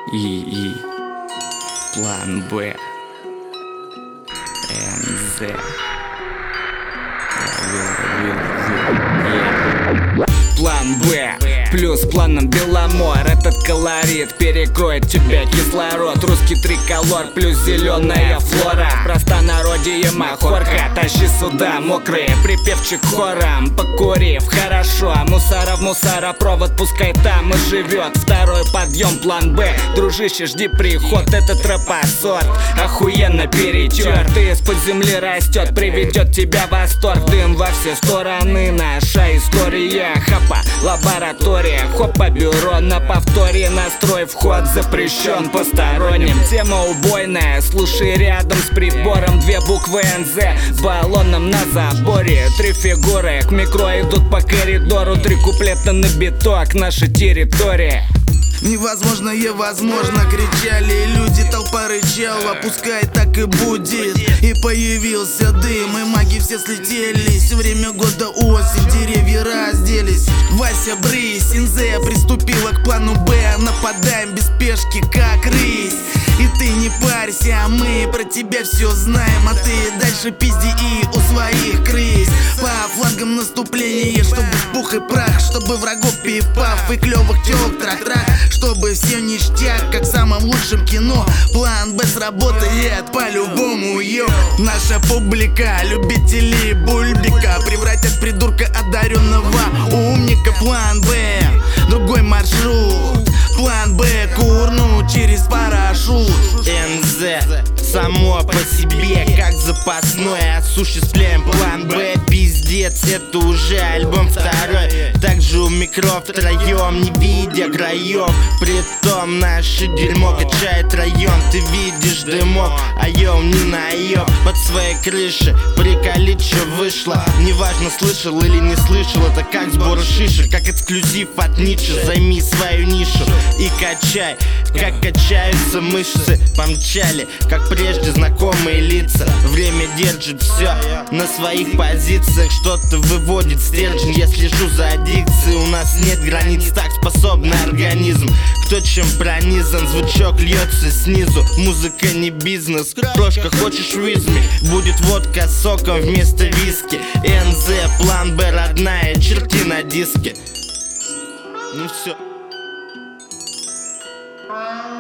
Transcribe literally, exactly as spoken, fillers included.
И, и план Б, эн зэ. План Б плюс планом Беломор. Этот колорит перекроет тебе кислород. Русский триколор плюс зеленая флора. Простонародье махорка. Тащи сюда мокрые, припевчик хором. Покурив хорошо, мусора в мусоропровод, пускай там и живет. Второй подъем, план Б. Дружище, жди приход, этот рэпосорт охуенно перетер. Ты из-под земли растет, приведет тебя в восторг. Дым во все стороны, наша история. Хапа, лаборатория, хопа, бюро на повторе. Настрой, вход запрещен посторонним. Тема убойная, слушай рядом с прибором. Две буквы эн зэ, баллоном на заборе. Три фигуры к микро идут по коридору. Три куплета на биток, наша территория. Невозможное возможно, кричали люди, толпа рычала, пускай так и будет. И появился дым, и маги все слетелись. Время года осень, деревья разделись. Вася брысь, эн зэ приступила к плану Б. Нападаем без спешки, как рысь. И ты не парься, а мы про тебя все знаем. А ты дальше пизди и у своих крыс. По флангам наступление, чтобы в пух и прах, чтобы врагов пиф-паф и клёвых тёлок трах-трах. Чтобы все ништяк, как в самом лучшем кино. План Б сработает по-любому, йо. Наша публика, любители бульбика, превратят придурка одаренного умника. План Б, другой маршрут. План Б, курну через парашют. эн зэ само по себе, как запасной, осуществляем план Б. Пиздец, это уже альбом второй. Также у микро втроем, не видя краев. Притом наше дерьмо качает район. Ты видишь дымок, а йоу не наеб. Под своей крышей приколить, что вышло. Неважно, слышал или не слышал, это как сбор шишек, как эксклюзив от Ницше. Займи свою нишу и качай, как качаются мышцы. Помчали, как прежде знакомые лица. Время держит все на своих позициях. Что-то выводит стержень, я слежу за дикцией. У нас нет границ, так способный организм. Кто чем пронизан, звучок льется снизу. Музыка не бизнес, крошка, хочешь визми? Будет водка с соком вместо виски. эн зэ, план Б, родная, черти на диске. Ну все.